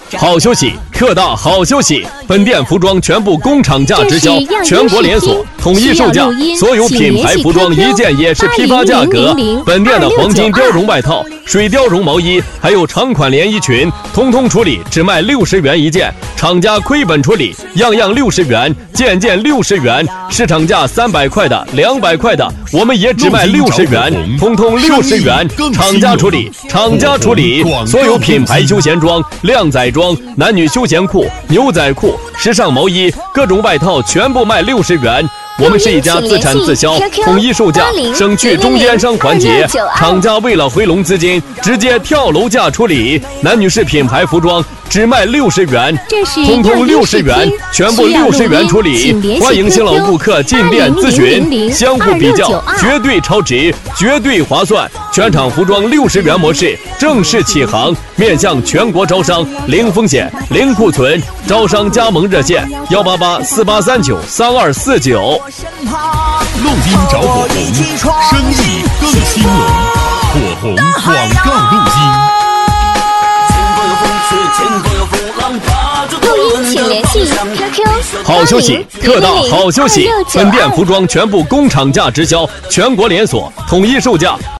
好休息，特大好休息！本店服装全部工厂价直销，全国连锁，统一售价，所有品牌服装一件也是批发价格。本店的黄金貂绒外套、水貂绒毛衣，还有长款连衣裙，通通处理只卖60元一件，厂家亏本处理，样样60元，件件60元，市场价300块的、200块的，我们也只卖60元，通通60元，厂家处理，厂家处理，所有品牌休闲装、靓仔装、男女休闲裤、牛仔裤、时尚毛衣、各种外套全部卖60元。我们是一家自产自销，统一售价，省去中间商环节。厂家为了回笼资金，直接跳楼价处理。男女士品牌服装只卖60元，通通60元，全部60元处理。欢迎新老顾客进店咨询，相互比较，绝对超值，绝对划算。全场服装60元模式正式起航，面向全国招商，零风险，零库存。招商加盟热线18848393249。 录音找火红，生意更兴隆。火红广告录音，请联系 QQ。 好休息，特大好休息！本店服装全部工厂价直销，全国连锁，统一售价。